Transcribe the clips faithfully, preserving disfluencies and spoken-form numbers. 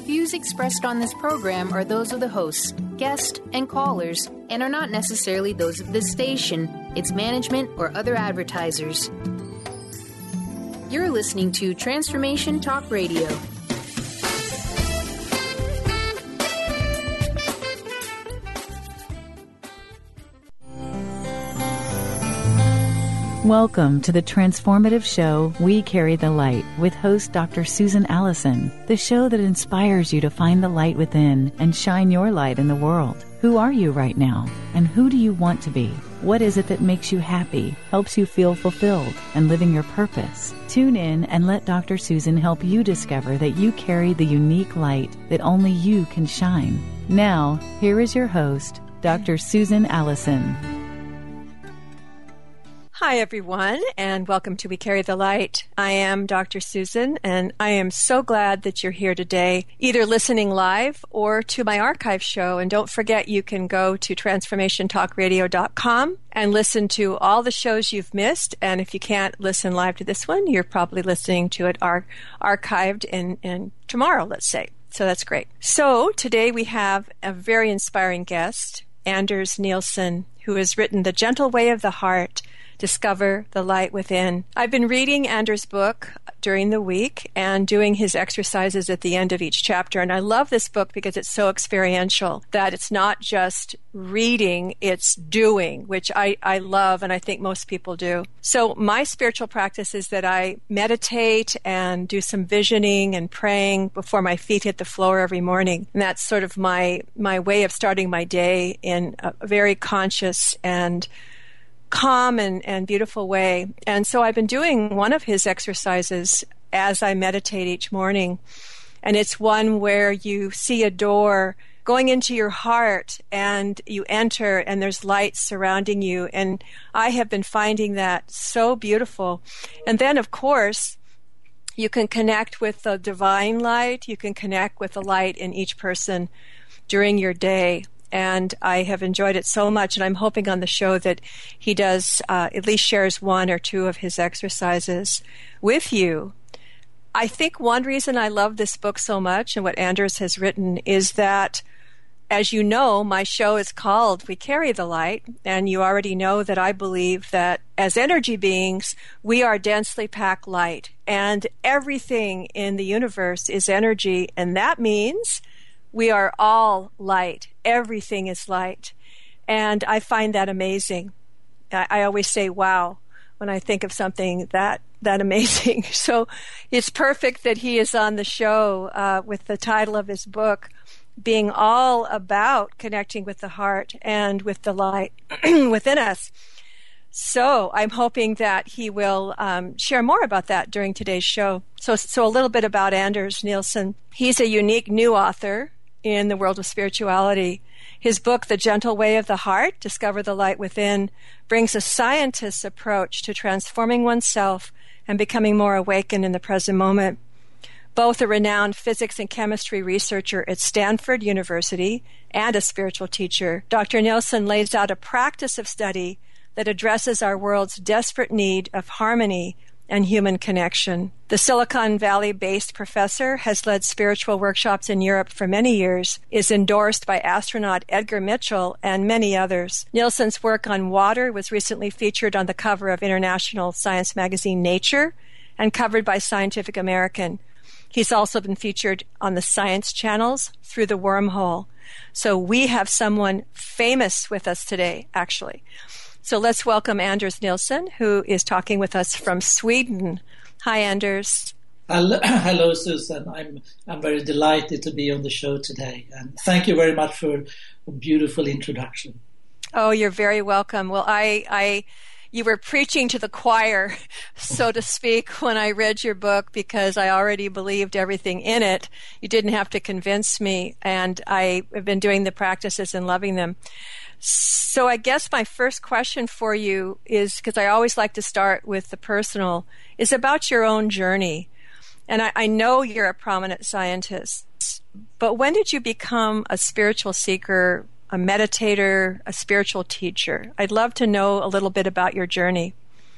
views expressed on this program are those of the hosts, guests, and callers, and are not necessarily those of this station, its management, or other advertisers. You're listening to Transformation Talk Radio. Welcome to the transformative show, We Carry the Light, with host Doctor Susan Allison, the show that inspires you to find the light within and shine your light in the world. Who are you right now? And who do you want to be? What is it that makes you happy, helps you feel fulfilled, and living your purpose? Tune in and let Doctor Susan help you discover that you carry the unique light that only you can shine. Now, here is your host, Doctor Susan Allison. Hi, everyone, and welcome to We Carry the Light. I am Doctor Susan, and I am so glad that you're here today, either listening live or to my archive show. And don't forget, you can go to transformation talk radio dot com and listen to all the shows you've missed. And if you can't listen live to this one, you're probably listening to it ar- archived in, in tomorrow, let's say. So that's great. So today we have a very inspiring guest, Anders Nielsen, who has written The Gentle Way of the Heart, Discover the Light Within. I've been reading Anders' book during the week and doing his exercises at the end of each chapter. And I love this book because it's so experiential, that it's not just reading, it's doing, which I, I love and I think most people do. So my spiritual practice is that I meditate and do some visioning and praying before my feet hit the floor every morning. And that's sort of my, my way of starting my day in a very conscious and calm and, and beautiful way. And so I've been doing one of his exercises as I meditate each morning. And it's one where you see a door going into your heart and you enter and there's light surrounding you. And I have been finding that so beautiful. And then, of course, you can connect with the divine light. You can connect with the light in each person during your day. And I have enjoyed it so much, and I'm hoping on the show that he does uh, at least shares one or two of his exercises with you. I think one reason I love this book so much and what Anders has written is that, as you know, my show is called We Carry the Light, and you already know that I believe that as energy beings, we are densely packed light, and everything in the universe is energy, and that means we are all light. Everything is light. And I find that amazing. I, I always say, wow, when I think of something that that amazing. So it's perfect that he is on the show uh, with the title of his book being all about connecting with the heart and with the light within us. So I'm hoping that he will um, share more about that during today's show. So, so a little bit about Anders Nielsen. He's a unique new author in the world of spirituality. His book, The Gentle Way of the Heart, Discover the Light Within, brings a scientist's approach to transforming oneself and becoming more awakened in the present moment. Both a renowned physics and chemistry researcher at Stanford University and a spiritual teacher, Doctor Nielsen lays out a practice of study that addresses our world's desperate need of harmony and human connection. The Silicon Valley-based professor has led spiritual workshops in Europe for many years, is endorsed by astronaut Edgar Mitchell and many others. Nielsen's work on water was recently featured on the cover of international science magazine Nature and covered by Scientific American. He's also been featured on the science channels through the Wormhole. So we have someone famous with us today, actually. So let's welcome Anders Nielsen, who is talking with us from Sweden. Hi, Anders. Hello, hello, Susan. I'm I'm very delighted to be on the show today, and thank you very much for a beautiful introduction. Oh, you're very welcome. Well, I, I, you were preaching to the choir, so to speak, when I read your book, because I already believed everything in it. You didn't have to convince me, and I have been doing the practices and loving them. So I guess my first question for you is, because I always like to start with the personal, is about your own journey. And I, I know you're a prominent scientist, but when did you become a spiritual seeker, a meditator, a spiritual teacher? I'd love to know a little bit about your journey.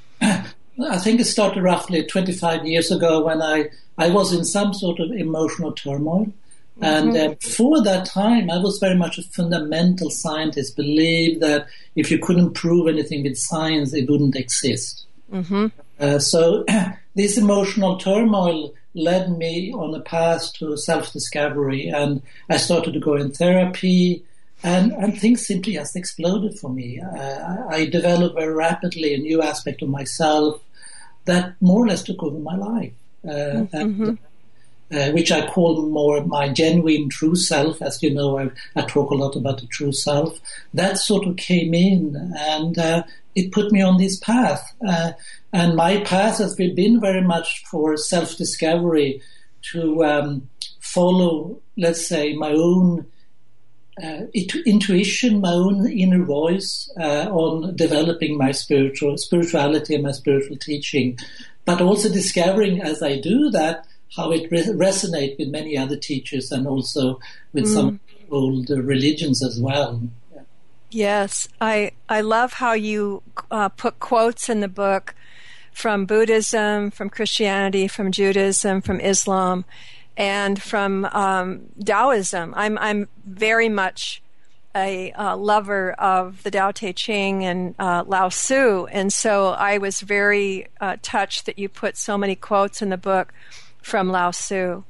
I think it started roughly twenty-five years ago when I, I was in some sort of emotional turmoil. And uh, before that time, I was very much a fundamental scientist, believed that if you couldn't prove anything with science, it wouldn't exist. Mm-hmm. Uh, so this emotional turmoil led me on a path to self-discovery, and I started to go in therapy, and, and things simply just exploded for me. Uh, I developed very rapidly a new aspect of myself that more or less took over my life. Uh, mm-hmm. and, Uh, which I call more my genuine true self. As you know, I, I talk a lot about the true self. That sort of came in, and uh, it put me on this path. Uh, and my path has been very much for self-discovery, to um, follow, let's say, my own uh, intuition, my own inner voice uh, on developing my spiritual spirituality and my spiritual teaching, but also discovering as I do that how it re- resonates with many other teachers and also with mm. some old uh, religions as well. Yeah. Yes, I I love how you uh, put quotes in the book from Buddhism, from Christianity, from Judaism, from Islam, and from um, Taoism. I'm I'm very much a uh, lover of the Tao Te Ching and uh, Lao Tzu, and so I was very uh, touched that you put so many quotes in the book from Lao Tzu.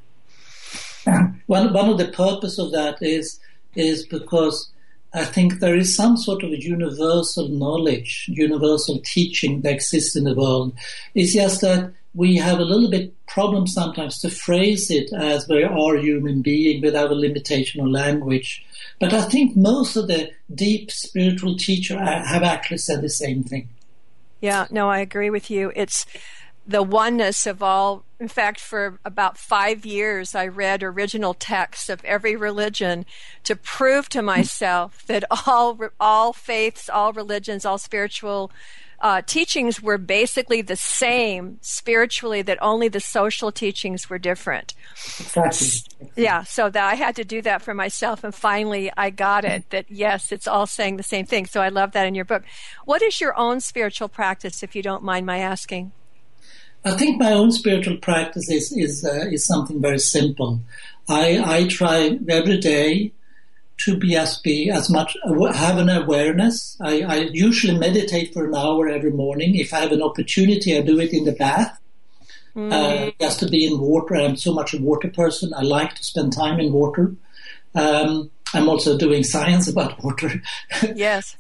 One one of the purpose of that is is because I think there is some sort of a universal knowledge, universal teaching that exists in the world. It's just that we have a little bit problem sometimes to phrase it as we are human being without a limitation of language. But I think most of the deep spiritual teachers have actually said the same thing. Yeah, no, I agree with you. It's the oneness of all. In fact, for about five years, I read original texts of every religion to prove to myself that all all faiths, all religions, all spiritual uh, teachings were basically the same spiritually, that only the social teachings were different. Exactly. Yeah, so that I had to do that for myself, and finally I got it, that yes, it's all saying the same thing. So I love that in your book. What is your own spiritual practice, if you don't mind my asking? I think my own spiritual practice is is, uh, is something very simple. I I try every day to be as be as much have an awareness. I, I usually meditate for an hour every morning. If I have an opportunity, I do it in the bath. Mm. Uh, just to be in water. I'm so much a water person. I like to spend time in water. Um, I'm also doing science about water. Yes.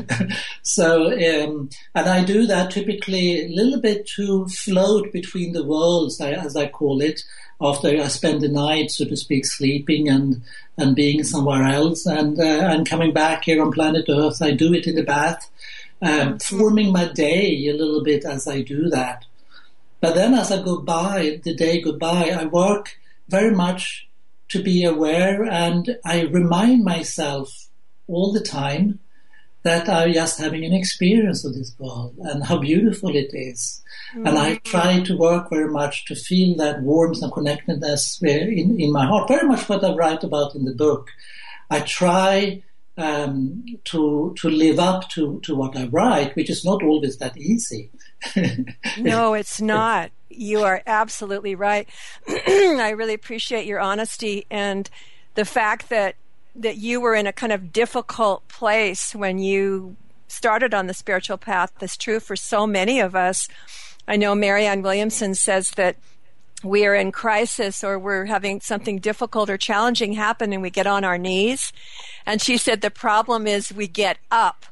so, um, and I do that typically a little bit to float between the worlds, as I call it, after I spend the night, so to speak, sleeping and, and being somewhere else. And, uh, and coming back here on planet Earth, I do it in the bath, um, forming my day a little bit as I do that. But then as I go by, the day go by, I work very much to be aware, and I remind myself all the time that I'm just having an experience of this world and how beautiful it is. Mm-hmm. And I try to work very much to feel that warmth and connectedness in, in my heart, very much what I write about in the book. I try um, to to live up to, to what I write, which is not always that easy. No, it's not. You are absolutely right. I really appreciate your honesty and the fact that that you were in a kind of difficult place when you started on the spiritual path. That's true for so many of us. I know Marianne Williamson says that we are in crisis or we're having something difficult or challenging happen and we get on our knees. And she said the problem is we get up.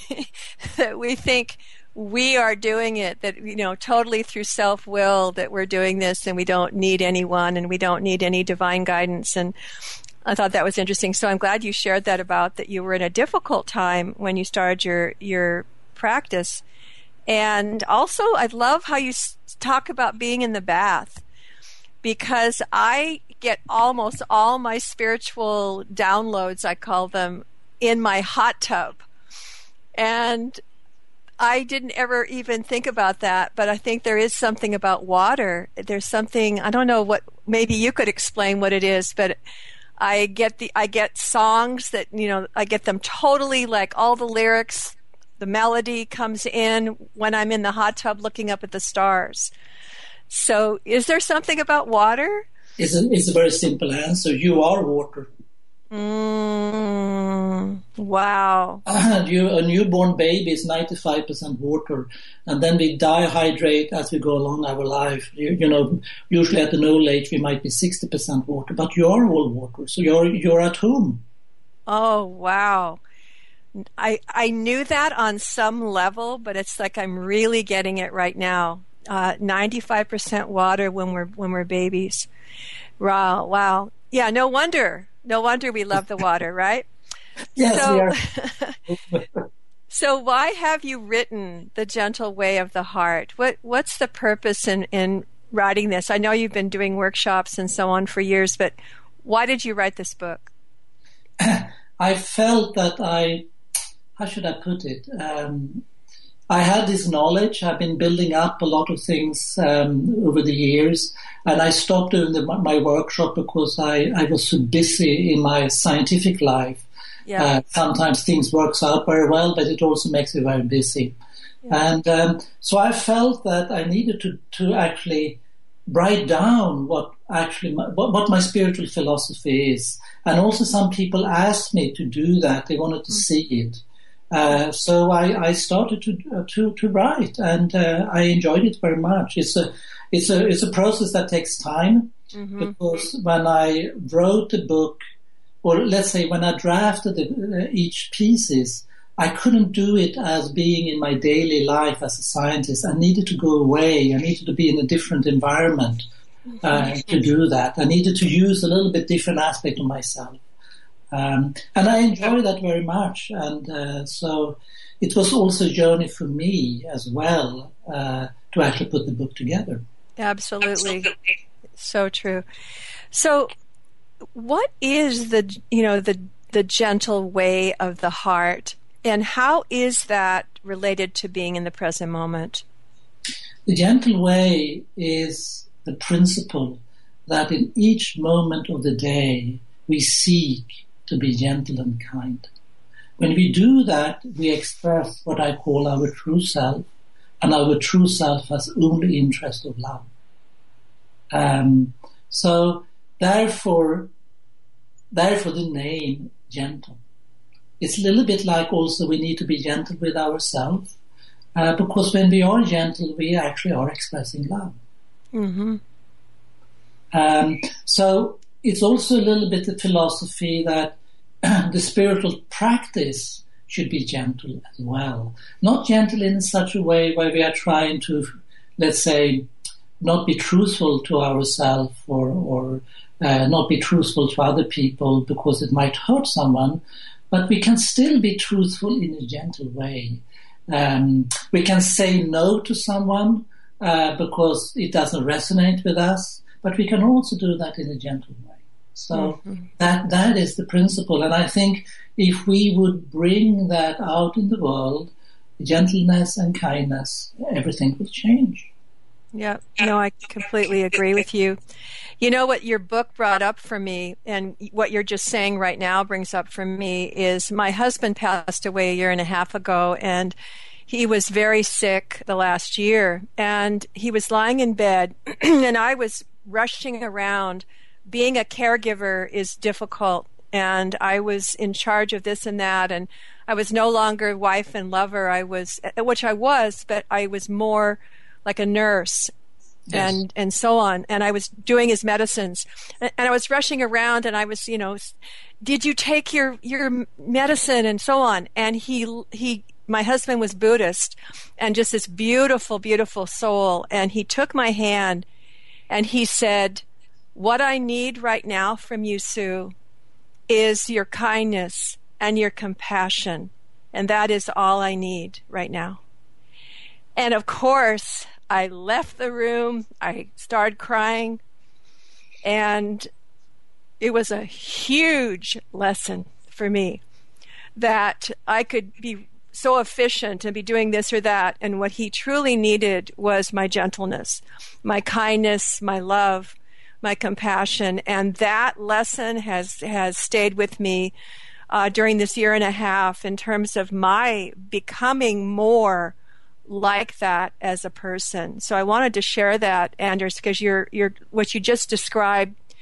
That we think we are doing it, that, you know, totally through self-will, that we're doing this and we don't need anyone and we don't need any divine guidance. And I thought that was interesting. So I'm glad you shared that, about that you were in a difficult time when you started your, your practice. And also I love how you talk about being in the bath, because I get almost all my spiritual downloads, I call them, in my hot tub. And I didn't ever even think about that, but I think there is something about water. There's something, I don't know what, maybe you could explain what it is, but I get the, I get songs that, you know, I get them totally, like all the lyrics, the melody comes in when I'm in the hot tub looking up at the stars. So is there something about water? It's a, it's a very simple answer. You are water. Mm, wow. And you, a newborn baby is ninety-five percent water, and then we dehydrate as we go along our life. You, you know, usually at an old age we might be sixty percent water, but you are all water, so you're you're at home. Oh, wow. I I knew that on some level, but it's like I'm really getting it right now. Uh, ninety-five percent water when we're when we're babies. Wow, wow. Yeah, no wonder. No wonder we love the water, right? Yes, so, we are. So why have you written The Gentle Way of the Heart? What What's the purpose in, in writing this? I know you've been doing workshops and so on for years, but why did you write this book? I felt that I, how should I put it? Um, I had this knowledge. I've been building up a lot of things um, over the years, and I stopped doing the, my workshop because I, I was so busy in my scientific life. Yeah. Uh, sometimes things works out very well, but it also makes me very busy. Yeah. And um, so I felt that I needed to, to actually write down what actually my, what, what my spiritual philosophy is. And also some people asked me to do that. They wanted to mm-hmm. see it. Uh, so I, I started to uh, to to write, and uh, I enjoyed it very much. It's a it's a it's a process that takes time, mm-hmm. because when I wrote the book, or let's say when I drafted the, uh, each pieces, I couldn't do it as being in my daily life as a scientist. I needed to go away. I needed to be in a different environment uh, mm-hmm. to do that. I needed to use a little bit different aspect of myself. Um, and I enjoy that very much, and uh, so it was also a journey for me as well uh, to actually put the book together. Absolutely, so true. So, what is the you know the the gentle way of the heart, and how is that related to being in the present moment? The gentle way is the principle that in each moment of the day we seek to be gentle and kind. When we do that, we express what I call our true self, and our true self has only interest of love. Um, so therefore, therefore the name gentle. It's a little bit like also we need to be gentle with ourselves, uh, because when we are gentle, we actually are expressing love. Mm-hmm. Um, so it's also a little bit the philosophy that the spiritual practice should be gentle as well. Not gentle in such a way where we are trying to, let's say, not be truthful to ourselves or, or uh, not be truthful to other people because it might hurt someone, but we can still be truthful in a gentle way. Um, we can say no to someone uh, because it doesn't resonate with us, but we can also do that in a gentle way. So mm-hmm. that that is the principle, and I think if we would bring that out in the world, gentleness and kindness, everything will change. Yeah, no, I completely agree with you. You know what your book brought up for me, and what you're just saying right now brings up for me, is my husband passed away a year and a half ago, and he was very sick the last year, and he was lying in bed, and I was rushing around. Being a caregiver is difficult, and I was in charge of this and that, and I was no longer wife and lover. I was, which I was, but I was more like a nurse, yes. and and so on. And I was doing his medicines, and, and I was rushing around, and I was, you know, did you take your your medicine and so on? And he he. My husband was Buddhist, and just this beautiful, beautiful soul. And he took my hand, and he said, "What I need right now from you, Sue, is your kindness and your compassion. And that is all I need right now." And of course, I left the room. I started crying. And it was a huge lesson for me that I could be so efficient and be doing this or that. And what he truly needed was my gentleness, my kindness, my love, my compassion, and that lesson has has stayed with me uh, during this year and a half in terms of my becoming more like that as a person. So I wanted to share that, Anders, because you're you're what you just described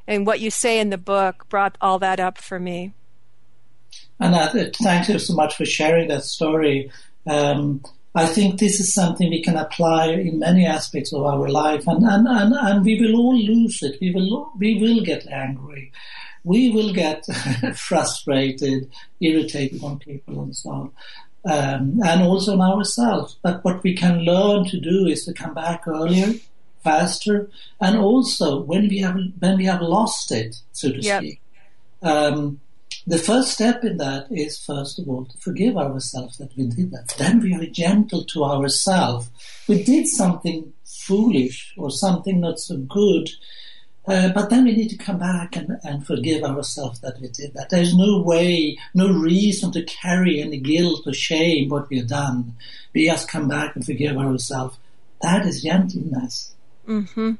and what you say in the book brought all that up for me. And uh, thank you so much for sharing that story. Um, I think this is something we can apply in many aspects of our life, and, and, and, and we will all lose it. We will we will get angry. We will get frustrated, irritated on people and so on, um, and also on ourselves. But what we can learn to do is to come back earlier, faster, and also when we have when we have lost it, so to yep. speak. Um, The first step in that is, first of all, to forgive ourselves that we did that. Then we are gentle to ourselves. We did something foolish or something not so good, uh, but then we need to come back and, and forgive ourselves that we did that. There's no way, no reason to carry any guilt or shame what we have done. We just come back and forgive ourselves. That is gentleness. Mm-hmm.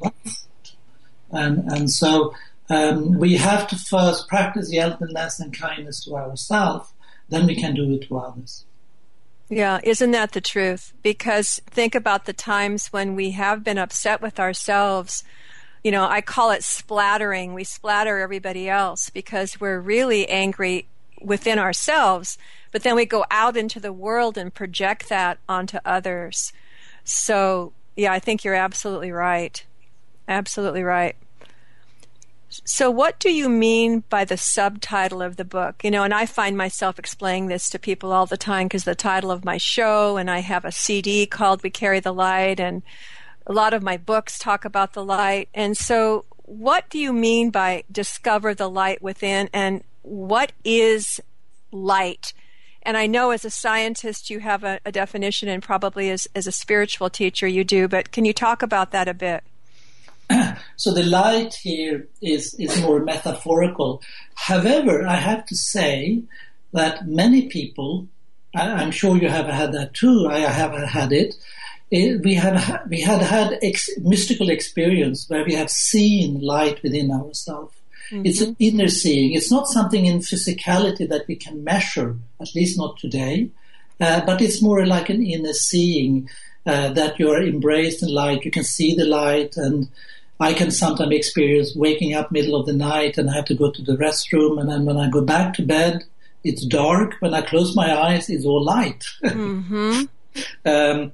And, and so... Um, we have to first practice gentleness and kindness to ourselves, then we can do it to others. Yeah, isn't that the truth? Because think about the times when we have been upset with ourselves. You know, I call it splattering. We splatter everybody else because we're really angry within ourselves, but then we go out into the world and project that onto others. So, yeah, I think you're absolutely right. Absolutely right. So what do you mean by the subtitle of the book? You know, and I find myself explaining this to people all the time because the title of my show, and I have a C D called We Carry the Light, and a lot of my books talk about the light. And so what do you mean by discover the light within, and what is light? And I know as a scientist you have a, a definition, and probably as, as a spiritual teacher you do, but can you talk about that a bit? So the light here is, is more metaphorical. However, I have to say that many people, I, I'm sure you have had that too, I have had it, it we have we had had ex, mystical experience where we have seen light within ourselves. Mm-hmm. It's an inner seeing. It's not something in physicality that we can measure, at least not today, uh, but it's more like an inner seeing uh, that you are embraced in light. You can see the light, and I can sometimes experience waking up middle of the night and I have to go to the restroom, and then when I go back to bed, it's dark. When I close my eyes, it's all light. Mm-hmm. um,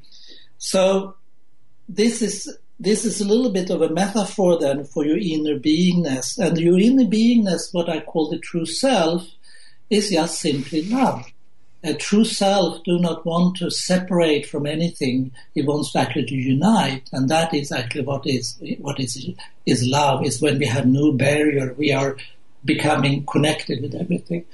so this is this is a little bit of a metaphor then for your inner beingness. And your inner beingness, what I call the true self, is just simply love. A true self do not want to separate from anything. It wants to actually to unite, and that is actually what is what is is love. Is when we have no barrier, we are becoming connected with everything.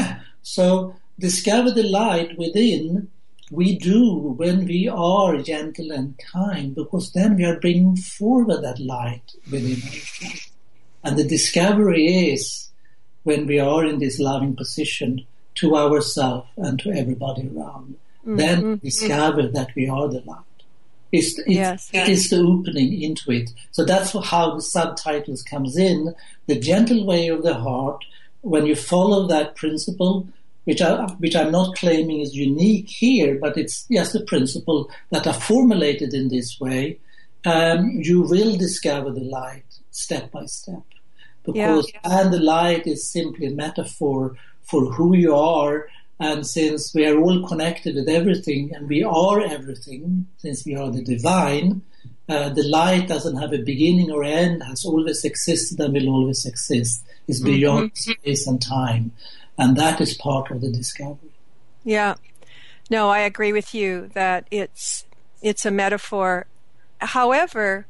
So discover the light within. We do when we are gentle and kind, because then we are bringing forward that light within ourselves. And the discovery is when we are in this loving position to ourselves and to everybody around, mm-hmm. then we discover that we are the light. It's, it's, yes. It is the opening into it. So that's how the subtitles comes in, the gentle way of the heart. When you follow that principle, which, I, which I'm not claiming is unique here, but it's just a principle that are formulated in this way, um, you will discover the light step by step. Because yeah. and the light is simply a metaphor for who you are, and since we are all connected with everything, and we are everything, since we are the divine, uh, the light doesn't have a beginning or end, has always existed and will always exist. It's beyond mm-hmm. space and time, and that is part of the discovery. Yeah. No, I agree with you that it's it's a metaphor. However,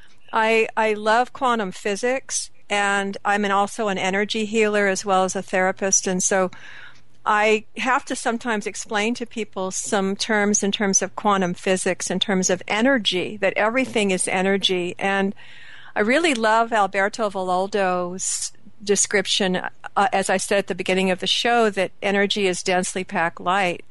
I I love quantum physics, and I'm an, also an energy healer as well as a therapist, and so I have to sometimes explain to people some terms in terms of quantum physics, in terms of energy, that everything is energy. And I really love Alberto Villoldo's description, uh, as I said at the beginning of the show, that energy is densely packed light.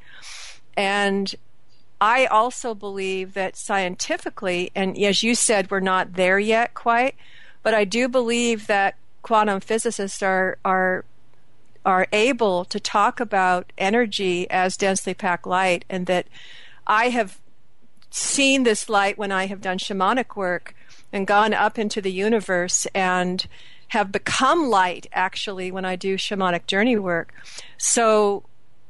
And I also believe that scientifically, and as you said, we're not there yet quite, but I do believe that quantum physicists are are are able to talk about energy as densely packed light, and that I have seen this light when I have done shamanic work and gone up into the universe and have become light, actually, when I do shamanic journey work. So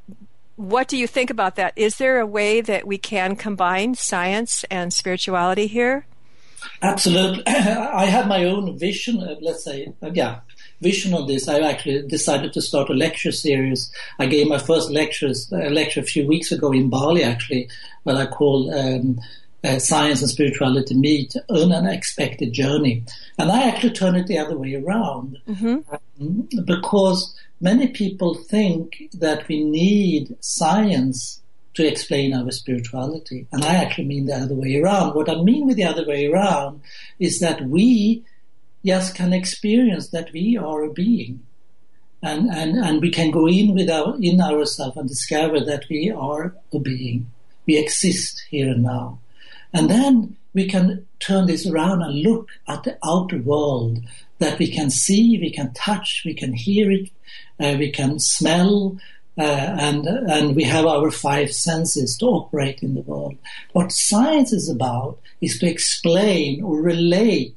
what do you think about that? Is there a way that we can combine science and spirituality here? Absolutely. I have my own vision, uh, let's say, uh, yeah, vision on this. I actually decided to start a lecture series. I gave my first lectures, uh, lecture a few weeks ago in Bali, actually, what I call um, uh, Science and Spirituality Meet, an Unexpected Journey. And I actually turn it the other way around, mm-hmm. um, because many people think that we need science to explain our spirituality. And I actually mean the other way around. What I mean with the other way around is that we just can experience that we are a being. And, and, and we can go in with our, in ourselves and discover that we are a being. We exist here and now. And then we can turn this around and look at the outer world that we can see, we can touch, we can hear it, uh, we can smell, Uh, and and we have our five senses to operate in the world. What science is about is to explain or relate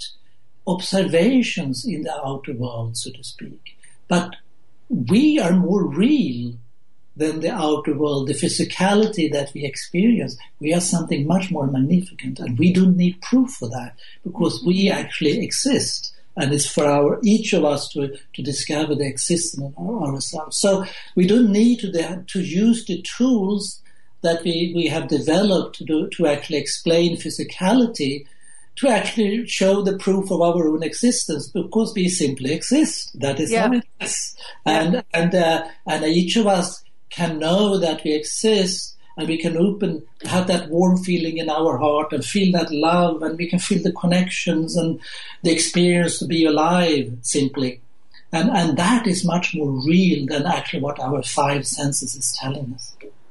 observations in the outer world, so to speak. But we are more real than the outer world, the physicality that we experience. We are something much more magnificent, and we don't need proof for that because we actually exist. And it's for our each of us to to discover the existence of ourselves. So we don't need to to use the tools that we, we have developed to do, to actually explain physicality, to actually show the proof of our own existence, because we simply exist. That is yeah. how it is. And yeah. and uh, and each of us can know that we exist. And we can open, have that warm feeling in our heart and feel that love, and we can feel the connections and the experience to be alive, simply. And and that is much more real than actually what our five senses is telling us.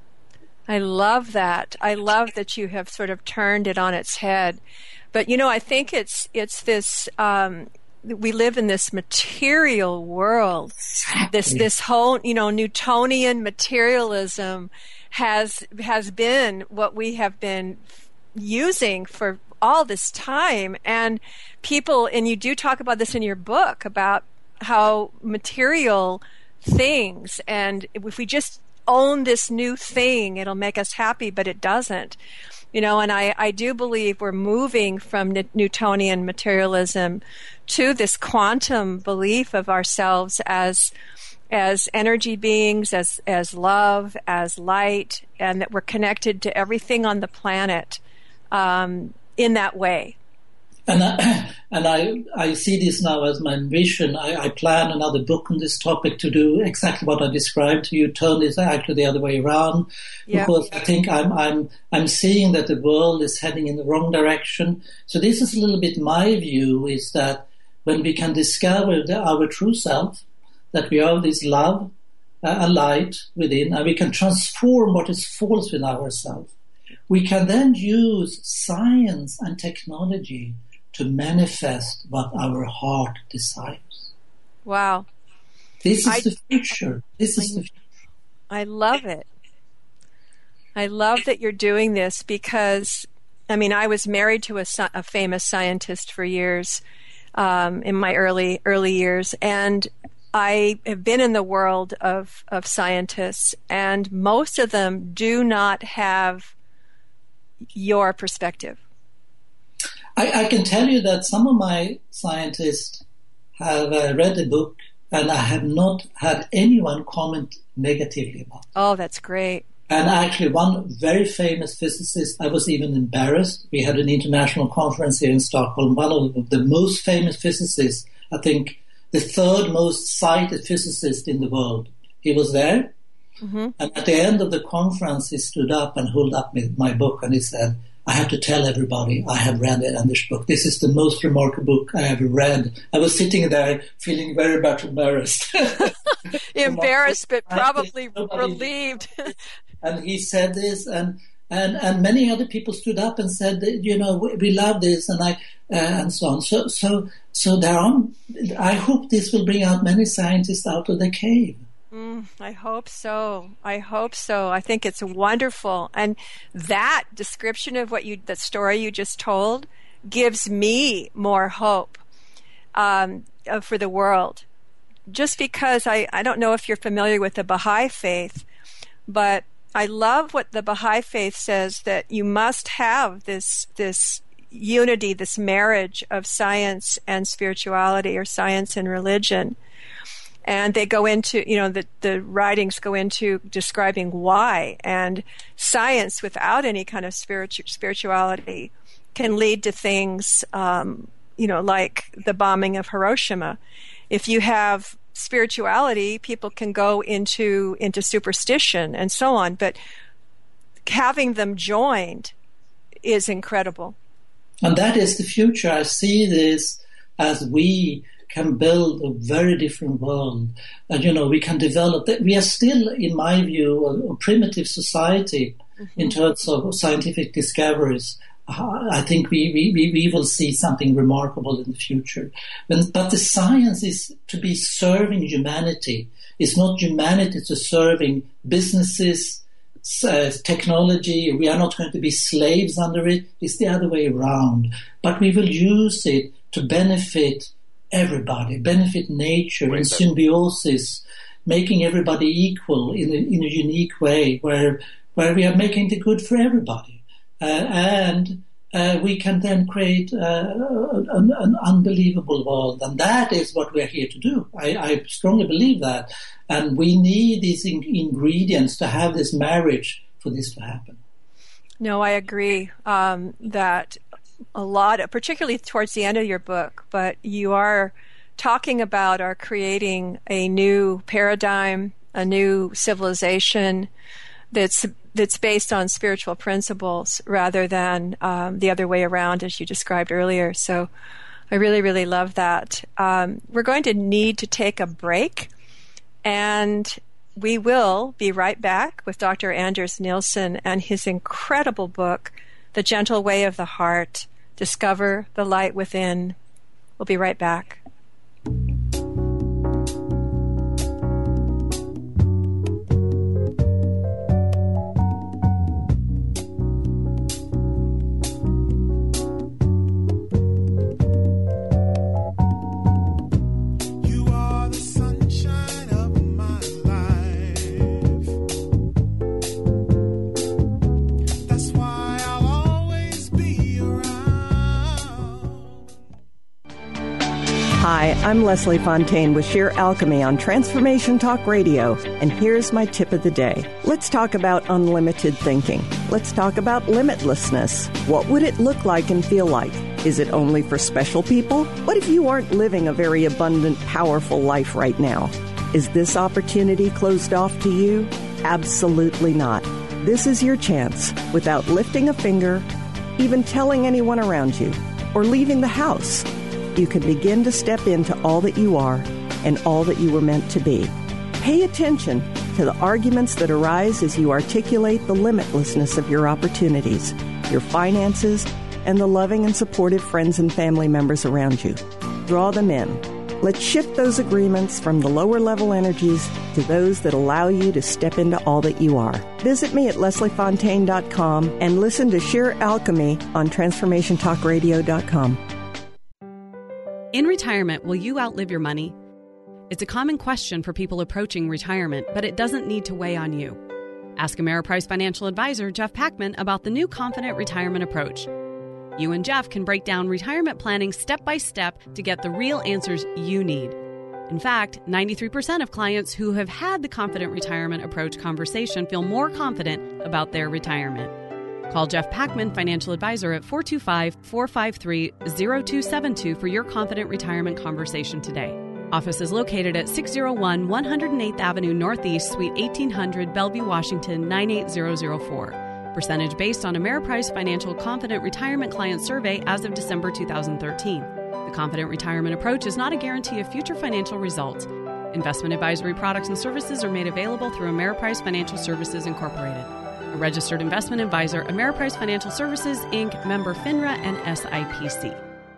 I love that. I love that you have sort of turned it on its head. But, you know, I think it's it's this, um, we live in this material world, Exactly. this this whole, you know, Newtonian materialism has has been what we have been using for all this time. And people, and you do talk about this in your book, about how material things, and if we just own this new thing, it'll make us happy, but it doesn't. You know, and I, I do believe we're moving from Newtonian materialism to this quantum belief of ourselves as as energy beings, as as love, as light, and that we're connected to everything on the planet um, in that way. And I, and I, I see this now as my vision. I, I plan another book on this topic to do exactly what I described to you. Turn this actually the other way around, yeah. because I think I'm I'm I'm seeing that the world is heading in the wrong direction. So this is a little bit my view: is that when we can discover the, our true self, that we are this love, uh, a light within, and we can transform what is false within ourselves. We can then use science and technology to manifest what our heart desires. Wow. This is I, the future. This is I, the future. I love it. I love that you're doing this because, I mean, I was married to a, a famous scientist for years um, in my early early years, and I have been in the world of, of scientists, and most of them do not have your perspective. I, I can tell you that some of my scientists have uh, read the book, and I have not had anyone comment negatively about it. Oh, that's great. And actually, one very famous physicist, I was even embarrassed. We had an international conference here in Stockholm. One of the most famous physicists, I think the third most cited physicist in the world, he was there. Mm-hmm. And at the end of the conference, he stood up and held up my book, and he said, I have to tell everybody I have read Anders' book. This is the most remarkable book I ever read. I was sitting there feeling very much embarrassed. Embarrassed, but probably relieved. And he said this, and, and, and many other people stood up and said, you know, we, we love this, and I uh, and so on. So so so there are. I hope this will bring out many scientists out of the cave. Mm, I hope so. I hope so. I think it's wonderful. And that description of what you, the story you just told, gives me more hope. um, uh, for the world. Just because I, I don't know if you're familiar with the Baha'i faith, but I love what the Baha'i faith says, that you must have this this unity, this marriage of science and spirituality, or science and religion. And they go into, you know, the, the writings go into describing why. And science without any kind of spiritu- spirituality can lead to things, um, you know, like the bombing of Hiroshima. If you have spirituality, people can go into into superstition and so on. But having them joined is incredible. And that is the future. I see this as we can build a very different world. And, you know, we can develop that. We are still, in my view, a, a primitive society mm-hmm. in terms of scientific discoveries. Uh, I think we, we, we will see something remarkable in the future. But, but the science is to be serving humanity. It's not humanity to serving businesses, uh, technology. We are not going to be slaves under it. It's the other way around. But we will use it to benefit everybody, benefit nature in symbiosis, making everybody equal in a, in a unique way, where where we are making the good for everybody, uh, and uh, we can then create uh, an, an unbelievable world, and that is what we are here to do. I, I strongly believe that, and we need these in- ingredients to have this marriage for this to happen. No, I agree um, that. A lot, of, particularly towards the end of your book, but you are talking about are creating a new paradigm, a new civilization that's that's based on spiritual principles rather than um, the other way around, as you described earlier. So I really, really love that. Um, we're going to need to take a break, and we will be right back with Doctor Anders Nielsen and his incredible book, The Gentle Way of the Heart, Discover the Light Within. We'll be right back. Hi, I'm Leslie Fontaine with Sheer Alchemy on Transformation Talk Radio, and here's my tip of the day. Let's talk about unlimited thinking. Let's talk about limitlessness. What would it look like and feel like? Is it only for special people? What if you aren't living a very abundant, powerful life right now? Is this opportunity closed off to you? Absolutely not. This is your chance, without lifting a finger, even telling anyone around you, or leaving the house. You can begin to step into all that you are and all that you were meant to be. Pay attention to the arguments that arise as you articulate the limitlessness of your opportunities, your finances, and the loving and supportive friends and family members around you. Draw them in. Let's shift those agreements from the lower level energies to those that allow you to step into all that you are. Visit me at leslie fontaine dot com and listen to Sheer Alchemy on transformation talk radio dot com. In retirement, will you outlive your money? It's a common question for people approaching retirement, but it doesn't need to weigh on you. Ask Ameriprise financial advisor Jeff Packman about the new Confident Retirement Approach. You and Jeff can break down retirement planning step by step to get the real answers you need. In fact, ninety-three percent of clients who have had the Confident Retirement Approach conversation feel more confident about their retirement. Call Jeff Packman, financial advisor, at four two five, four five three, zero two seven two for your Confident Retirement conversation today. Office is located at six oh one, one oh eighth Avenue Northeast, Suite eighteen hundred, Bellevue, Washington, nine eight zero zero four. Percentage based on Ameriprise Financial Confident Retirement Client Survey as of December two thousand thirteen. The Confident Retirement Approach is not a guarantee of future financial results. Investment advisory products and services are made available through Ameriprise Financial Services Incorporated. A registered investment advisor, Ameriprise Financial Services, Incorporated, member FINRA and S I P C.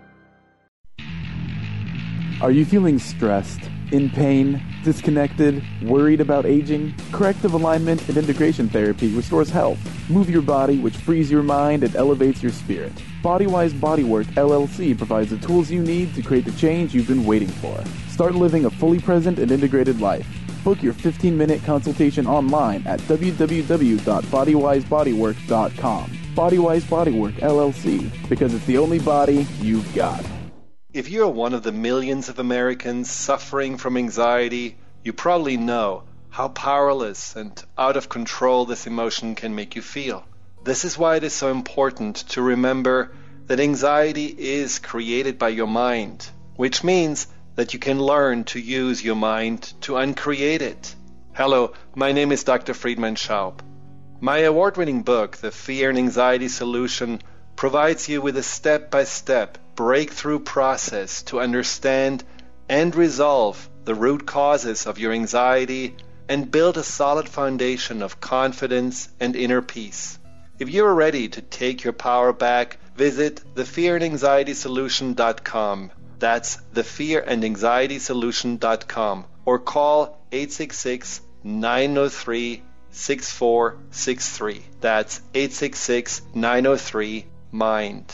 Are you feeling stressed, in pain, disconnected, worried about aging? Corrective alignment and integration therapy restores health. Move your body, which frees your mind and elevates your spirit. Bodywise Bodywork L L C provides the tools you need to create the change you've been waiting for. Start living a fully present and integrated life. Book your fifteen-minute consultation online at w w w dot bodywise bodywork dot com. Bodywise Bodywork L L C, because it's the only body you've got. If you're one of the millions of Americans suffering from anxiety, you probably know how powerless and out of control this emotion can make you feel. This is why it is so important to remember that anxiety is created by your mind, which means that you can learn to use your mind to uncreate it. Hello, my name is Doctor Friedemann Schaub. My award-winning book, The Fear and Anxiety Solution, provides you with a step-by-step breakthrough process to understand and resolve the root causes of your anxiety and build a solid foundation of confidence and inner peace. If you are ready to take your power back, visit the fear and anxiety solution dot com. That's the fear and anxiety solution dot com, or call eight six six, nine zero three, six four six three. That's eight six six, nine zero three, MIND.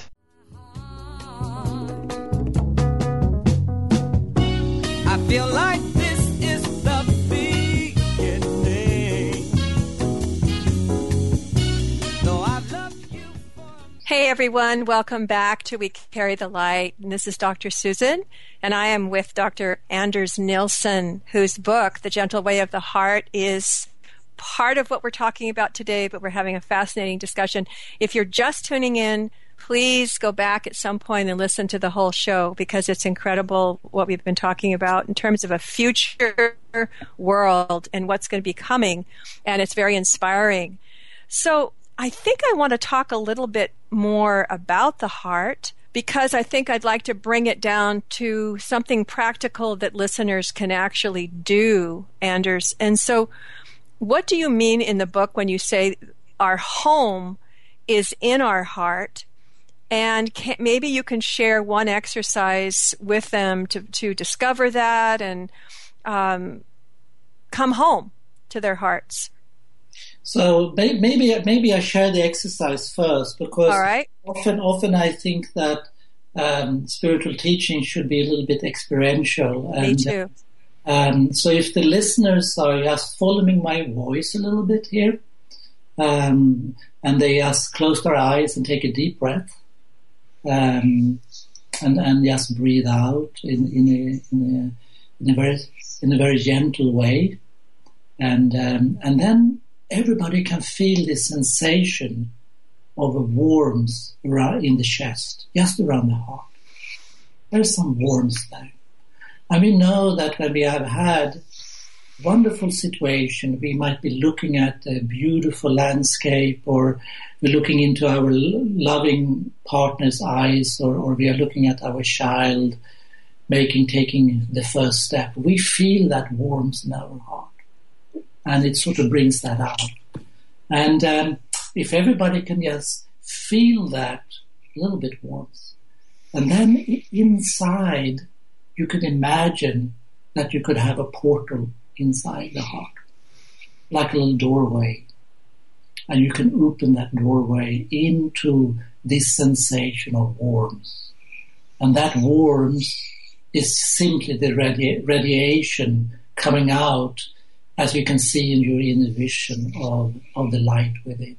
I feel like this is the beginning. Though I've loved you for... Hey everyone, welcome back to We Carry the Light. And this is Doctor Susan, and I am with Doctor Anders Nilsson, whose book, The Gentle Way of the Heart, is part of what we're talking about today, but we're having a fascinating discussion. If you're just tuning in, please go back at some point and listen to the whole show, because it's incredible what we've been talking about in terms of a future world and what's going to be coming, and it's very inspiring. So I think I want to talk a little bit more about the heart, because I think I'd like to bring it down to something practical that listeners can actually do, Anders. And so what do you mean in the book when you say our home is in our heart? And can, maybe you can share one exercise with them to, to discover that and um, come home to their hearts. So maybe maybe I share the exercise first, because All right. often often I think that um, spiritual teaching should be a little bit experiential. And, Me too. Um, so if the listeners are just following my voice a little bit here, um, and they just close their eyes and take a deep breath, um, and and just breathe out in in a in a, in a very in a very gentle way, and um, and then everybody can feel this sensation of a warmth around in the chest, just around the heart. There's some warmth there. And we know that when we have had wonderful situation, we might be looking at a beautiful landscape, or we're looking into our loving partner's eyes, or, or we are looking at our child making, taking the first step. We feel that warmth in our heart, and it sort of brings that out. And um, if everybody can just feel that a little bit warmth, and then inside you could imagine that you could have a portal inside the heart, like a little doorway. And you can open that doorway into this sensation of warmth. And that warmth is simply the radi- radiation coming out, as you can see in your inner vision of, of the light within.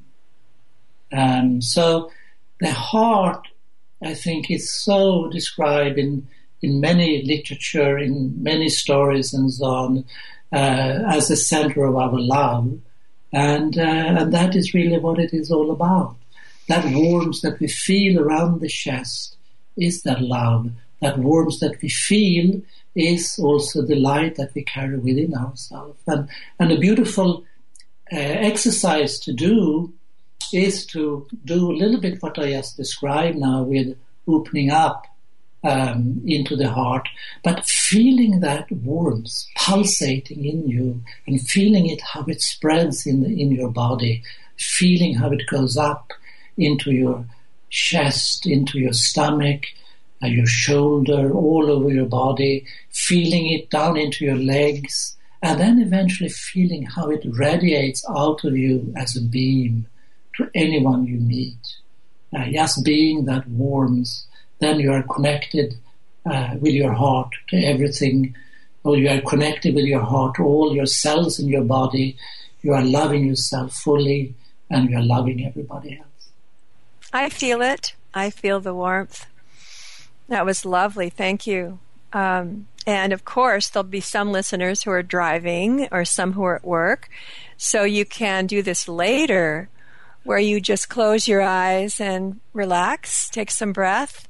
And so the heart, I think, is so described in in many literature, in many stories and so on, uh, as the center of our love. And, uh, and that is really what it is all about. That warmth that we feel around the chest is that love. That warmth that we feel is also the light that we carry within ourselves. And, and a beautiful uh, exercise to do is to do a little bit what I just described now, with opening up Um, into the heart, but feeling that warmth pulsating in you, and feeling it, how it spreads in the, in your body, feeling how it goes up into your chest, into your stomach, uh, your shoulder, all over your body, feeling it down into your legs, and then eventually feeling how it radiates out of you as a beam, to anyone you meet. Uh, just being that warmth, then you are connected uh, with your heart to everything, or you are connected with your heart to all your cells in your body. You are loving yourself fully, and you are loving everybody else. I feel it. I feel the warmth. That was lovely. Thank you. Um, and of course, there'll be some listeners who are driving or some who are at work. So you can do this later where you just close your eyes and relax, take some breath,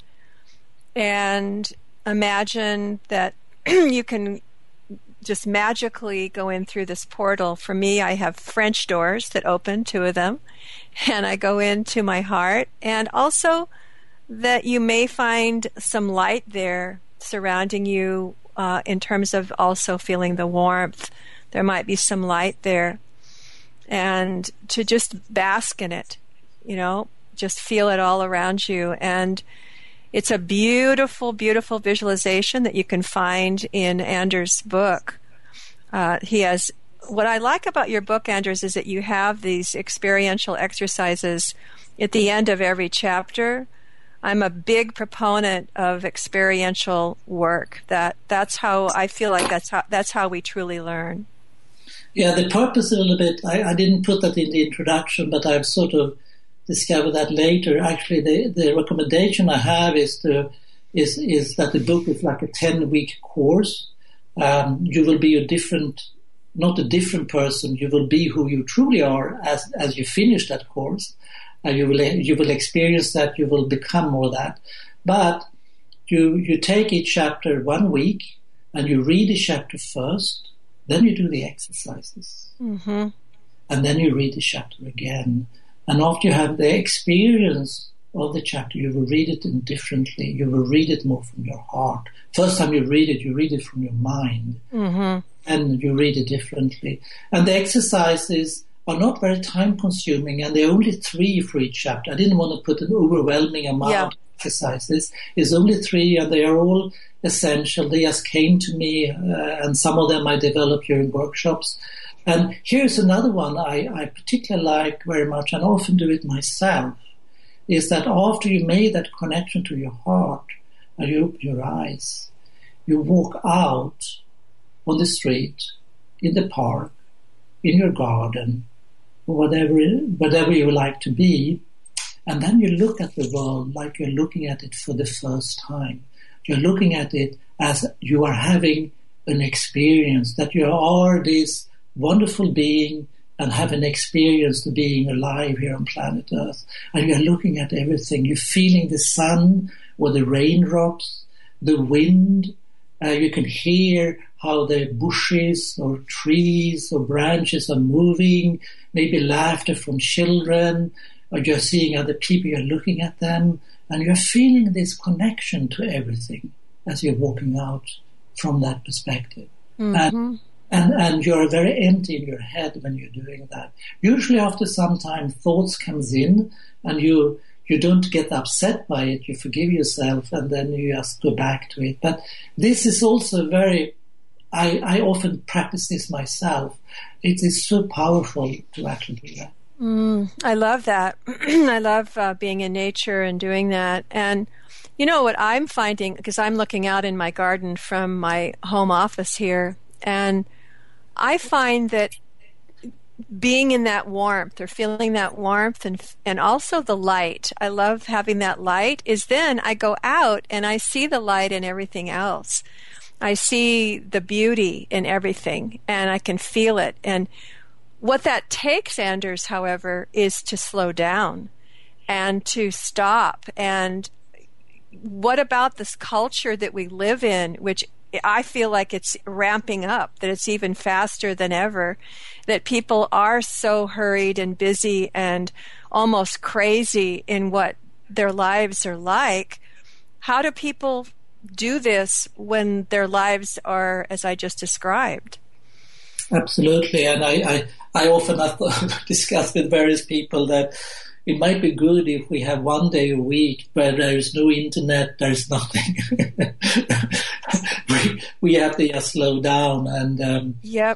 and imagine that you can just magically go in through this portal. For me, I have French doors that open, two of them, and I go into my heart. And also that you may find some light there surrounding you uh, in terms of also feeling the warmth. There might be some light there. And to just bask in it, you know, just feel it all around you. And it's a beautiful, beautiful visualization that you can find in Anders' book. Uh, he has, what I like about your book, Anders, is that you have these experiential exercises at the end of every chapter. I'm a big proponent of experiential work. That that's how I feel like that's how that's how we truly learn. Yeah, the purpose a little bit, I, I didn't put that in the introduction, but I've sort of discovered that later. Actually, the, the recommendation I have is to, is is that the book is like a ten-week course. Um, you will be a different, not a different person. You will be who you truly are as as you finish that course. Uh, you will you will experience that. You will become more that. But you you take each chapter one week and you read the chapter first. Then you do the exercises. Mm-hmm. And then you read the chapter again. And after you have the experience of the chapter, you will read it indifferently. You will read it more from your heart. First time you read it, you read it from your mind. Mm-hmm. And you read it differently. And the exercises are not very time-consuming, and there are only three for each chapter. I didn't want to put an overwhelming amount yeah. of exercises. There's only three, and they are all essential. They just came to me, uh, and some of them I developed during workshops. And here's another one I, I particularly like very much, and often do it myself, is that after you made that connection to your heart, and you open your eyes, you walk out on the street, in the park, in your garden, or whatever, whatever you like to be, and then you look at the world like you're looking at it for the first time. You're looking at it as you are having an experience, that you are this wonderful being and have an experience to being alive here on planet Earth. And you're looking at everything. You're feeling the sun or the raindrops, the wind. Uh, you can hear how the bushes or trees or branches are moving, maybe laughter from children, or you're seeing other people, you're looking at them, and you're feeling this connection to everything as you're walking out from that perspective. Mm-hmm. And, and and you're very empty in your head when you're doing that. Usually after some time, thoughts comes in, and you you don't get upset by it. You forgive yourself, and then you just go back to it. But this is also very, I, I often practice this myself. It is so powerful to actually do that. Mm, I love that. I love uh, being in nature and doing that. And you know what I'm finding, because I'm looking out in my garden from my home office here, and I find that being in that warmth or feeling that warmth and and also the light, I love having that light, is then I go out and I see the light in everything else. I see the beauty in everything, and I can feel it. And what that takes, Anders, however, is to slow down and to stop. And what about this culture that we live in, which I feel like it's ramping up, that it's even faster than ever, that people are so hurried and busy and almost crazy in what their lives are like. How do people do this when their lives are, as I just described? Absolutely, and I, I, I often have discussed with various people that it might be good if we have one day a week where there is no internet, there is nothing. we, we have to just slow down, and um, yep.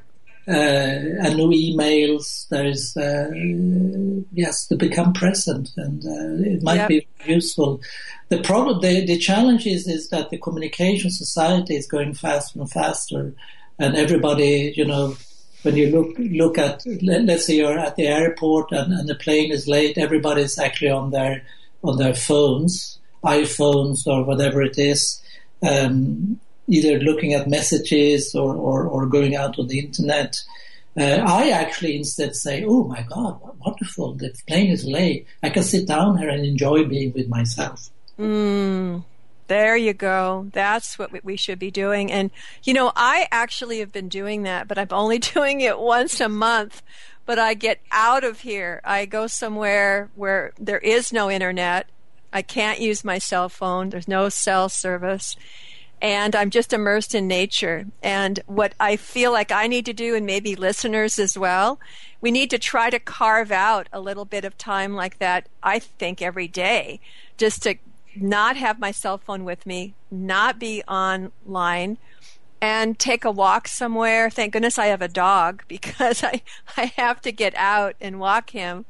uh, and no emails. There is, uh, yes, to become present, and uh, it might yep. be useful. The problem, the, the challenge is, is that the communication society is going faster and faster, and everybody, you know, when you look look at, let's say you're at the airport and, and the plane is late, everybody's actually on their on their phones, iPhones or whatever it is, um, either looking at messages or, or, or going out on the internet. Uh, I actually instead say, oh my God, wonderful, the plane is late. I can sit down here and enjoy being with myself. Mm. There you go. That's what we should be doing. And, you know, I actually have been doing that, but I'm only doing it once a month. But I get out of here. I go somewhere where there is no internet. I can't use my cell phone. There's no cell service. And I'm just immersed in nature. And what I feel like I need to do, and maybe listeners as well, we need to try to carve out a little bit of time like that, I think, every day, just to not have my cell phone with me, not be online, and take a walk somewhere. Thank goodness I have a dog, because I, I have to get out and walk him.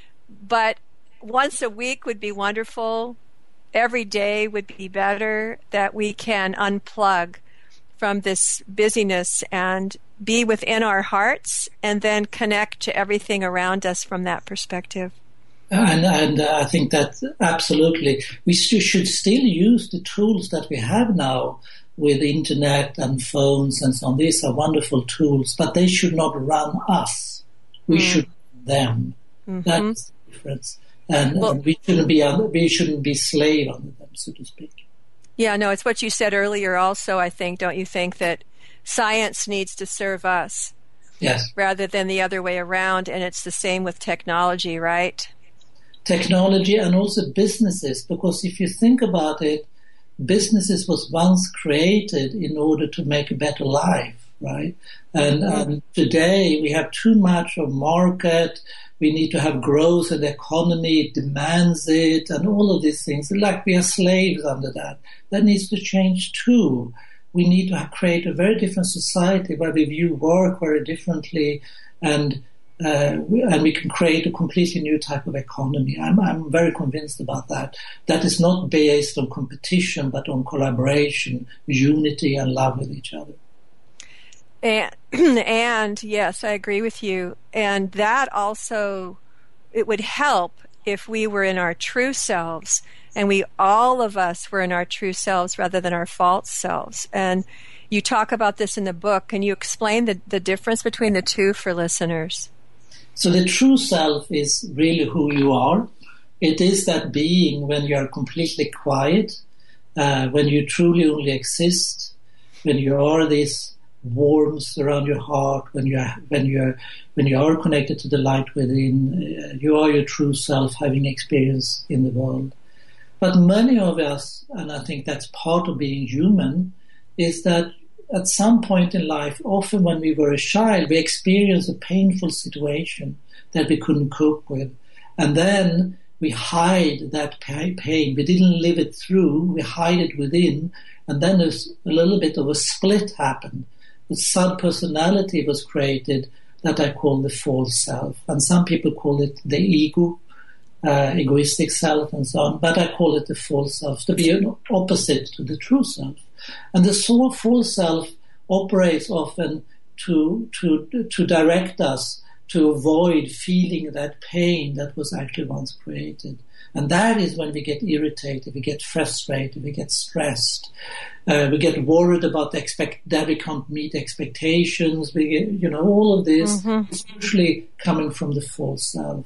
But once a week would be wonderful. Every day would be better, that we can unplug from this busyness and be within our hearts and then connect to everything around us from that perspective. And, and uh, I think that absolutely we st- should still use the tools that we have now with internet and phones and so on. These are wonderful tools, but they should not run us. We mm. should run them. Mm-hmm. That's the difference. And, well, and we shouldn't be we shouldn't be slave under them, so to speak. Yeah, no, it's what you said earlier. Also, I think, don't you think that science needs to serve us, yes, rather than the other way around? And it's the same with technology, right? Technology and also businesses, because if you think about it, businesses was once created in order to make a better life, right? And mm-hmm. um, today we have too much of market. We need to have growth, and the economy demands it, and all of these things. Like we are slaves under that. That needs to change too. We need to create a very different society where we view work very differently, and uh, we, and we can create a completely new type of economy. I'm, I'm very convinced about that. That is not based on competition, but on collaboration, unity, and love with each other. And, and yes, I agree with you. And that also, it would help if we were in our true selves, and we, all of us, were in our true selves rather than our false selves. And you talk about this in the book. Can you explain the, the difference between the two for listeners? So the true self is really who you are. It is that being when you are completely quiet, uh, when you truly only exist, when you are this warmth around your heart, when you are, when you are, when you are connected to the light within. Uh, you are your true self, having experience in the world. But many of us, and I think that's part of being human, is that at some point in life, often when we were a child, we experienced a painful situation that we couldn't cope with, and then we hide that pain. We didn't live it through. We hide it within, and then there's a little bit of a split happened. The sub-personality was created that I call the false self. And some people call it the ego, uh, egoistic self and so on. But I call it the false self, to be an opposite to the true self. And the so false self operates often to, to, to direct us to avoid feeling that pain that was actually once created. And that is when we get irritated, we get frustrated, we get stressed, uh, we get worried about the expect that we can't meet expectations. We get, you know, all of this mm-hmm. is usually coming from the false self.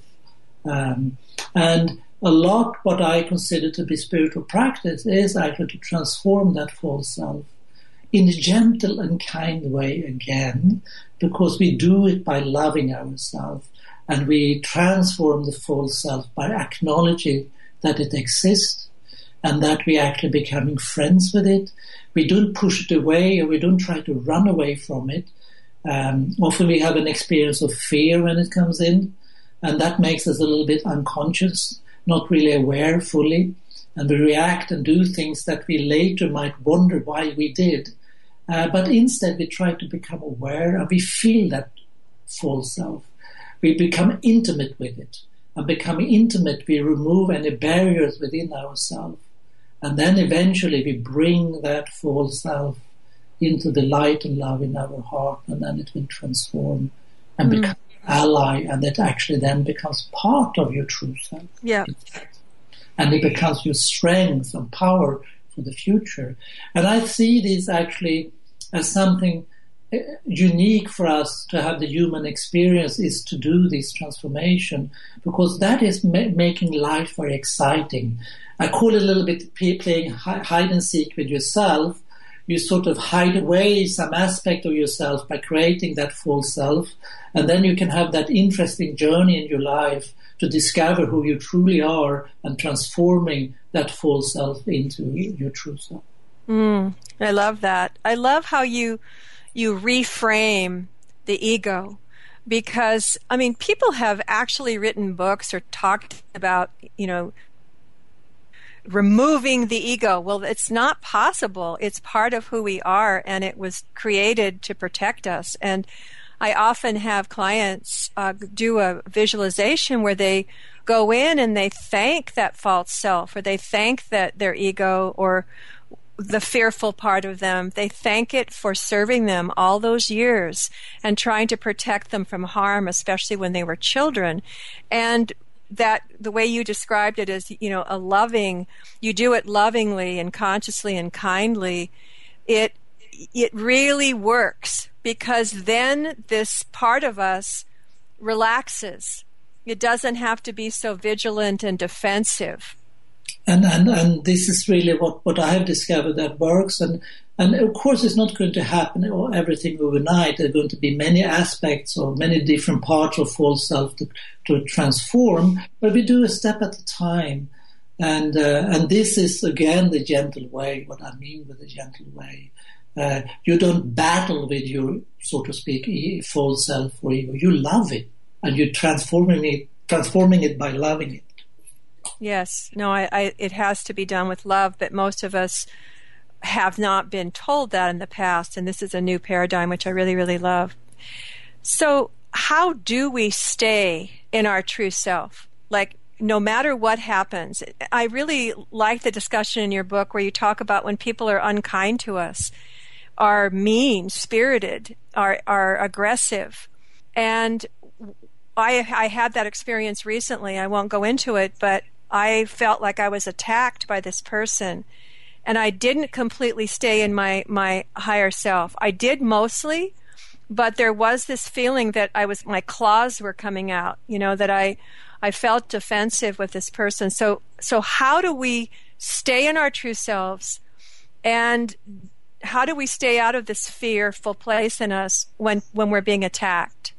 Um, and a lot what I consider to be spiritual practice is actually to transform that false self in a gentle and kind way again, because we do it by loving ourselves. And we transform the false self by acknowledging that it exists and that we actually becoming friends with it. We don't push it away, or we don't try to run away from it. Um, often we have an experience of fear when it comes in, and that makes us a little bit unconscious, not really aware fully, and we react and do things that we later might wonder why we did. Uh, but instead we try to become aware and we feel that false self. We become intimate with it. And becoming intimate, we remove any barriers within ourselves. And then eventually we bring that false self into the light and love in our heart, and then it will transform and mm. become an ally, and it actually then becomes part of your true self. Yeah. And it becomes your strength and power for the future. And I see this actually as something unique for us to have the human experience, is to do this transformation, because that is ma- making life very exciting. I call it a little bit playing hide and seek with yourself. You sort of hide away some aspect of yourself by creating that false self, and then you can have that interesting journey in your life to discover who you truly are and transforming that false self into your true self. Mm, I love that. I love how you you reframe the ego, because, I mean, people have actually written books or talked about, you know, removing the ego. Well, it's not possible. It's part of who we are, and it was created to protect us. And I often have clients uh, do a visualization where they go in and they thank that false self, or they thank that their ego or the fearful part of them. They thank it for serving them all those years and trying to protect them from harm, especially when they were children. And that the way you described it as, you know, a loving, you do it lovingly and consciously and kindly, it it really works, because then this part of us relaxes. It doesn't have to be so vigilant and defensive. And, and and this is really what, what I have discovered that works. And, and of course it's not going to happen or everything overnight. There are going to be many aspects or many different parts of false self to, to transform, but we do a step at a time. And uh, and this is, again, the gentle way, what I mean with the gentle way. Uh, you don't battle with your, so to speak, false self or ego. You love it, and you're transforming it, transforming it by loving it. Yes. No, I, I, it has to be done with love, but most of us have not been told that in the past, and this is a new paradigm, which I really, really love. So how do we stay in our true self? Like, no matter what happens. I really like the discussion in your book where you talk about when people are unkind to us, are mean-spirited, are, are aggressive. And I, I had that experience recently. I won't go into it, but I felt like I was attacked by this person, and I didn't completely stay in my, my higher self. I did mostly, but there was this feeling that I was, my claws were coming out, you know, that I, I felt defensive with this person. So, so how do we stay in our true selves, and how do we stay out of this fearful place in us when, when we're being attacked?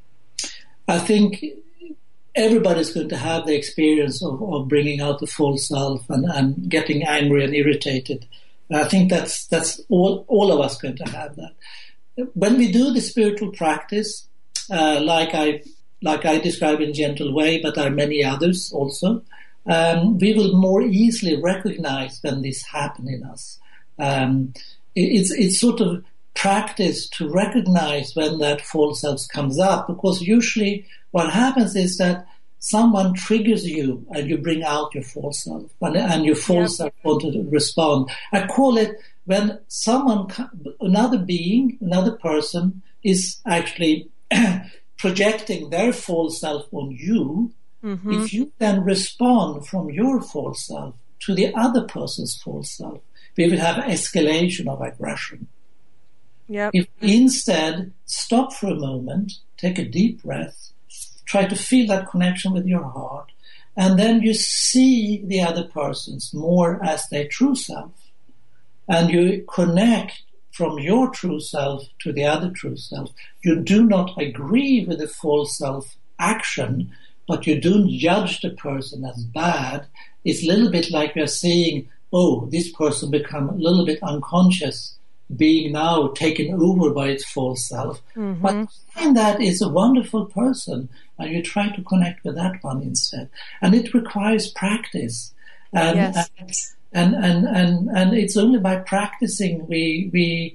I think everybody's going to have the experience of, of bringing out the false self and, and getting angry and irritated. I think that's that's all all of us going to have that. When we do the spiritual practice, uh, like I like I describe in Gentle Way, but there are many others also, um, we will more easily recognize when this happens in us. Um, it, it's it's sort of practice to recognize when that false self comes up, because usually what happens is that someone triggers you and you bring out your false self, and, and your false self want to respond. I call it when someone, another being, another person is actually projecting their false self on you. Mm-hmm. If you then respond from your false self to the other person's false self, we will have escalation of aggression. Yep. If instead stop for a moment, take a deep breath, try to feel that connection with your heart, and then you see the other persons more as their true self, and you connect from your true self to the other true self. You do not agree with the false self action, but you don't judge the person as bad. It's a little bit like you're saying, oh, this person become a little bit unconscious, being now taken over by its false self. Mm-hmm. But in that is a wonderful person, and you try to connect with that one instead. And it requires practice. And, yes. and, and, and, and, and it's only by practicing we, we,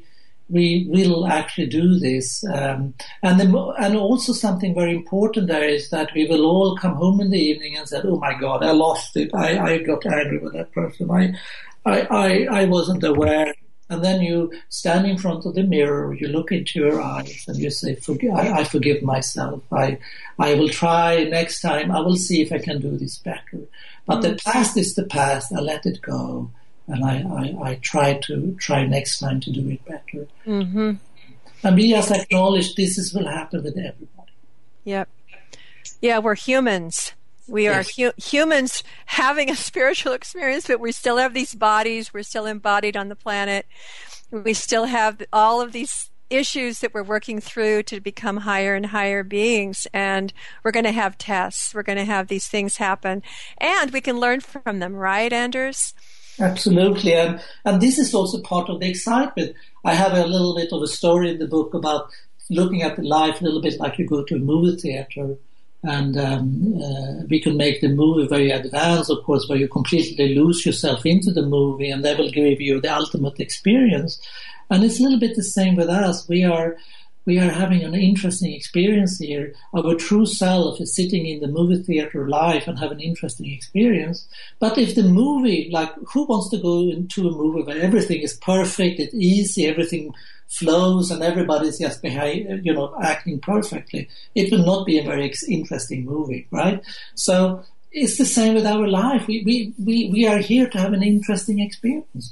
we will actually do this. Um, and then, and also something very important there is that we will all come home in the evening and say, oh my God, I lost it. I, I got angry with that person. I, I, I, I wasn't aware. And then you stand in front of the mirror, you look into your eyes and you say, Forg- I, I forgive myself. I, I will try next time. I will see if I can do this better. But mm-hmm. the past is the past. I let it go. And I, I, I try to try next time to do it better. Mm-hmm. And we just acknowledge this is, will happen with everybody. Yep. Yeah, we're humans. We are Yes. hu- humans having a spiritual experience, but we still have these bodies. We're still embodied on the planet. We still have all of these issues that we're working through to become higher and higher beings. And we're going to have tests. We're going to have these things happen. And we can learn from them, right, Anders? Absolutely. And, and this is also part of the excitement. I have a little bit of a story in the book about looking at the life a little bit like you go to a movie theater. And um, uh, we can make the movie very advanced, of course, where you completely lose yourself into the movie and they will give you the ultimate experience. And it's a little bit the same with us. We are we are having an interesting experience here. Our true self is sitting in the movie theater live and have an interesting experience. But if the movie, like, who wants to go into a movie where everything is perfect, it's easy, everything flows, and everybody's just behind, you know, acting perfectly? It will not be a very interesting movie, right? So it's the same with our life. We we we, we are here to have an interesting experience.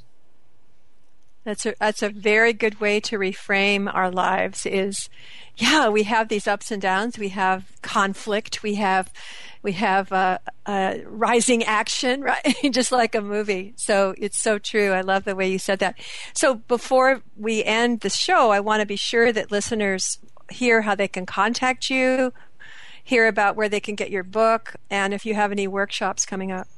That's a, that's a very good way to reframe our lives is, yeah, we have these ups and downs. We have conflict. We have, we have, uh, uh, rising action, right? Just like a movie. So it's so true. I love the way you said that. So before we end the show, I want to be sure that listeners hear how they can contact you, hear about where they can get your book, and if you have any workshops coming up.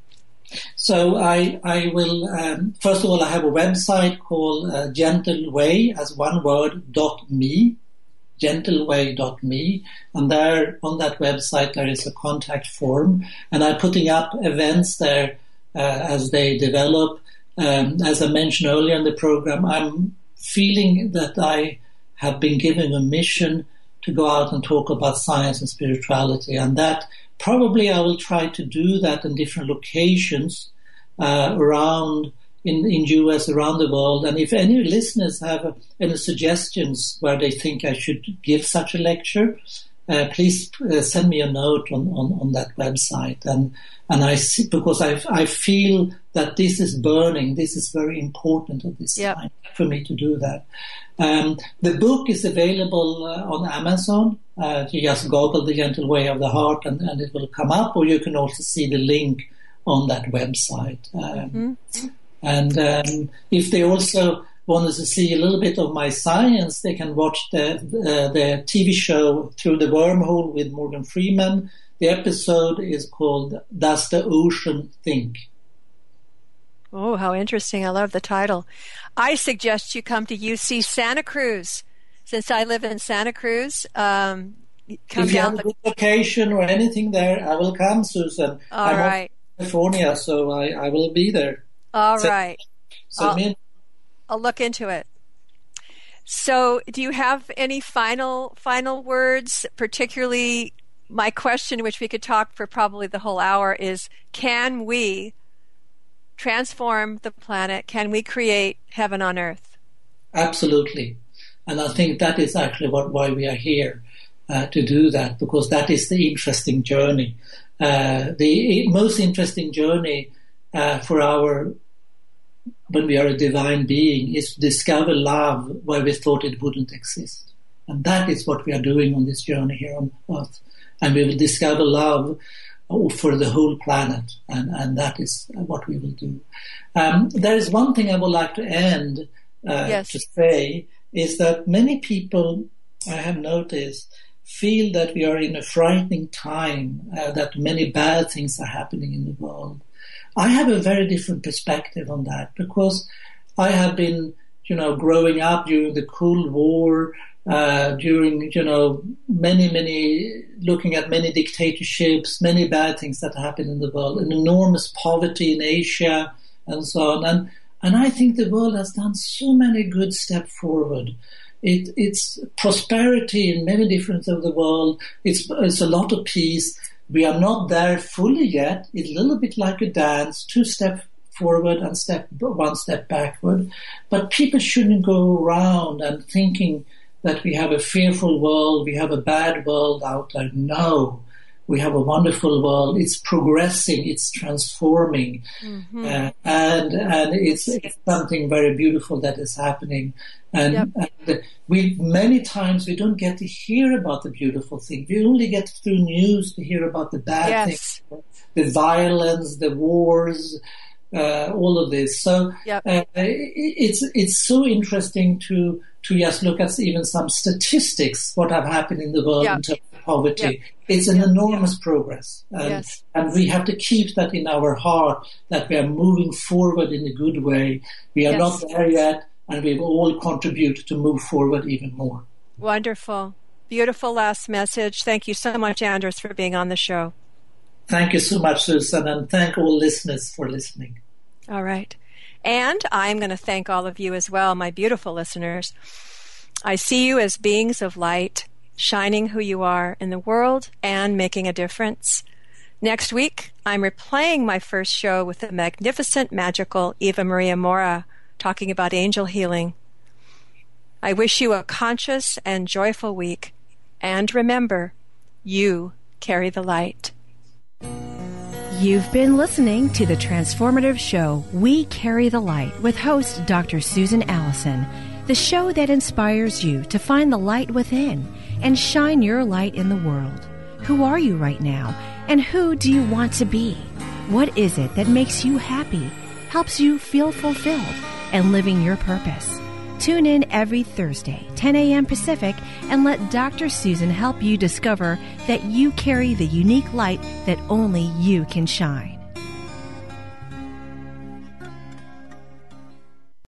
So I, I will, um, first of all, I have a website called uh, gentleway, as one word, dot me, gentleway dot me. And there, on that website, there is a contact form. And I'm putting up events there uh, as they develop. Um, as I mentioned earlier in the program, I'm feeling that I have been given a mission to go out and talk about science and spirituality. And that probably I will try to do that in different locations uh, around in in U S, around the world. And if any listeners have uh, any suggestions where they think I should give such a lecture, uh, please uh, send me a note on, on, on that website. And and I see, because I I feel that this is burning. This is very important at this yep. time for me to do that. Um, the book is available uh, on Amazon. Uh, you just Google The Gentle Way of the Heart and, and it will come up, or you can also see the link on that website. Um, mm-hmm. And um, if they also want to see a little bit of my science, they can watch the, uh, the T V show Through the Wormhole with Morgan Freeman. The episode is called Does the Ocean Think? Oh, how interesting. I love the title. I suggest you come to U C Santa Cruz. Since I live in Santa Cruz, um, come if you down have the a good location or anything there, I will come, Susan. All I'm right. in California, so I, I will be there. All so, right. So I'll, me- I'll look into it. So do you have any final final words, particularly my question, which we could talk for probably the whole hour, is can we transform the planet? Can we create heaven on earth? Absolutely. And I think that is actually what, why we are here, uh, to do that, because that is the interesting journey. Uh, the most interesting journey uh, for our, when we are a divine being, is to discover love where we thought it wouldn't exist. And that is what we are doing on this journey here on Earth. And we will discover love for the whole planet, and, and that is what we will do. Um, there is one thing I would like to end uh, yes. to say, is that many people, I have noticed, feel that we are in a frightening time, uh, that many bad things are happening in the world. I have a very different perspective on that, because I have been, you know, growing up during the Cold War, uh, during, you know, many, many, looking at many dictatorships, many bad things that happen in the world, an enormous poverty in Asia, and so on. And And I think the world has done so many good steps forward. It, it's prosperity in many different of the world. It's, it's a lot of peace. We are not there fully yet. It's a little bit like a dance, two steps forward and step one step backward. But people shouldn't go around and thinking that we have a fearful world, we have a bad world out there. No. We have a wonderful world. It's progressing. It's transforming, mm-hmm. uh, and and it's, it's something very beautiful that is happening. And, yep. and we many times we don't get to hear about the beautiful thing. We only get through news to hear about the bad yes. things, the violence, the wars, uh, all of this. So yep. uh, it's it's so interesting to to just look at even some statistics what have happened in the world yep. in terms of poverty. Yep. It's an enormous progress, and, yes. and we have to keep that in our heart, that we are moving forward in a good way. We are yes. not there yet, and we will all contribute to move forward even more. Wonderful. Beautiful last message. Thank you so much, Anders, for being on the show. Thank you so much, Susan, and thank all listeners for listening. All right. And I'm going to thank all of you as well, my beautiful listeners. I see you as beings of light, shining who you are in the world and making a difference. Next week, I'm replaying my first show with the magnificent, magical Eva Maria Mora, talking about angel healing. I wish you a conscious and joyful week. And remember, you carry the light. You've been listening to the transformative show, We Carry the Light, with host Doctor Susan Allison, the show that inspires you to find the light within and shine your light in the world. Who are you right now, and who do you want to be? What is it that makes you happy, helps you feel fulfilled, and living your purpose? Tune in every Thursday, ten a.m. Pacific, and let Doctor Susan help you discover that you carry the unique light that only you can shine.